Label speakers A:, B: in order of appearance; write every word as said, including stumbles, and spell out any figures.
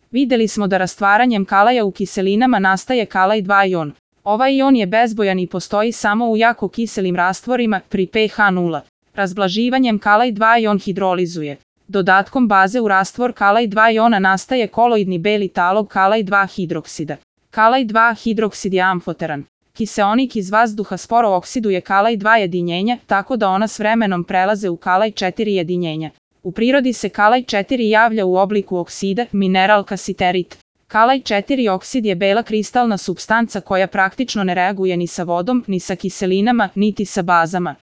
A: Videli smo da rastvaranjem kalaja u kiselinama nastaje kalaj dva ion. Ovaj ion je bezbojan i postoji samo u jako kiselim rastvorima pri pH nula. Razblaživanjem kalaj dva ion hidrolizuje. Dodatkom baze u rastvor kalaj dva iona nastaje koloidni beli talog kalaj dva hidroksida. Kalaj dva hidroksid je amfoteran. Kiseonik iz vazduha sporo oksiduje kalaj dva jedinjenja, tako da ona s vremenom prelaze u kalaj četiri jedinjenja. U prirodi se kalaj četiri javlja u obliku oksida, mineral kasiterit. Kalaj četiri oksid je bela kristalna supstanca koja praktično ne reaguje ni sa vodom, ni sa kiselinama, niti sa bazama.